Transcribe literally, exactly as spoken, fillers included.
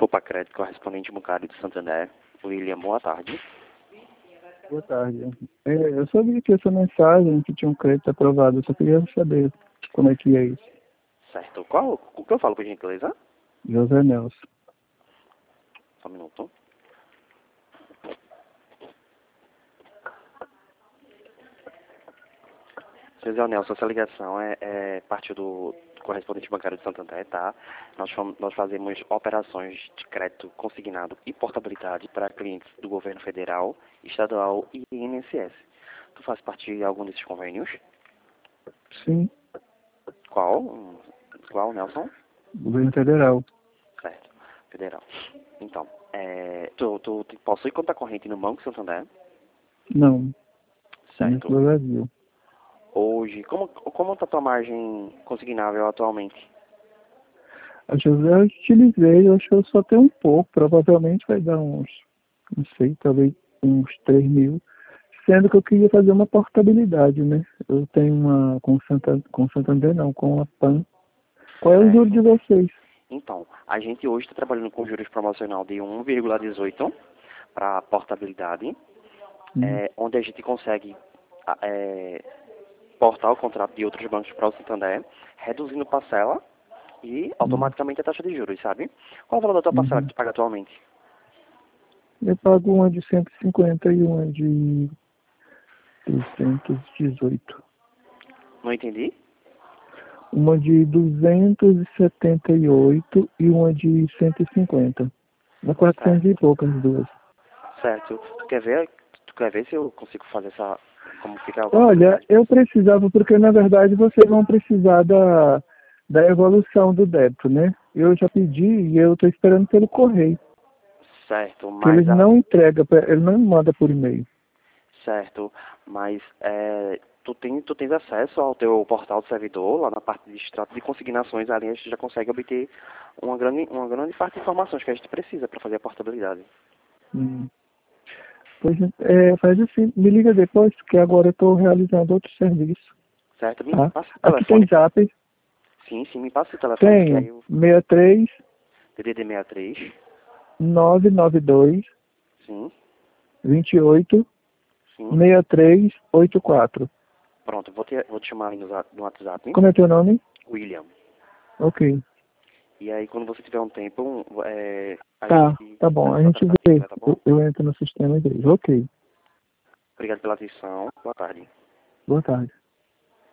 Copa Crédito, correspondente bancário de Santander. William, boa tarde. Boa tarde. É, eu só vi aqui essa mensagem que tinha um crédito aprovado. Eu só queria saber como é que é isso. Certo. Qual? O que eu falo, por gentileza? José Nelson. Só um minuto. José Nelson, essa ligação é, é parte do correspondente bancário de Santander, tá? Nós, fam- nós fazemos operações de crédito consignado e portabilidade para clientes do governo federal, estadual e I N S S. Tu faz parte de algum desses convênios? Sim, Qual? Hum, Qual, Nelson? governo federal. Certo. Federal. Então, é, tu, tu, tu possui conta corrente no Banco Santander? Não, somente Certo. do Brasil. Hoje, como como está a tua margem consignável atualmente? A José eu utilizei, eu acho que eu só tenho um pouco. Provavelmente vai dar uns, não sei, talvez uns três mil. Sendo que eu queria fazer uma portabilidade, né? Eu tenho uma com Santander, com Santander não, com a PAN. Qual é o juro de Certo. vocês? Então, a gente hoje está trabalhando com juros promocional de um vírgula dezoito para portabilidade, Hum, é, onde a gente consegue a- é, portar o contrato de outros bancos para o Santander, reduzindo parcela e hum, automaticamente a taxa de juros, sabe? Qual é o valor da tua parcela que uhum. tu paga atualmente? Eu pago uma de cento e cinquenta e uma de duzentos e dezoito. Não entendi? Uma de duzentos e setenta e oito e uma de cento e cinquenta. Dá quatrocentos e Certo. poucas as duas. Certo. Tu quer ver, tu quer ver se eu consigo fazer essa, como fica a Olha, portabilidade? eu precisava, porque na verdade vocês vão precisar da, da evolução do débito, né? Eu já pedi e eu estou esperando pelo correio. Certo, Que eles mas a, não entregam, pra- ele não me manda por e-mail. certo, mas é, tu, tem, tu tens acesso ao teu portal do servidor, lá na parte de extrato de consignações, ali a gente já consegue obter uma grande, uma grande parte de informações que a gente precisa para fazer a portabilidade. Hum. Pois é, faz assim, me liga depois, que agora eu estou realizando outro serviço. Certo? Me Tá? passa o Aqui tem telefone. zap, Sim, sim, me passa o telefone, que aí tenho eu... seis três D D D sessenta e três, nove nove dois sim, vinte e oito sim. seis três oito quatro. Pronto, vou te, vou te chamar aí no, za- no WhatsApp, Como é teu nome? William. Ok. E aí quando você tiver um tempo, é, a Tá, gente tá bom. A troca gente essa vê. fita, tá bom? Eu, eu entro no sistema e vejo. Ok. Obrigado pela atenção, boa tarde. Boa tarde.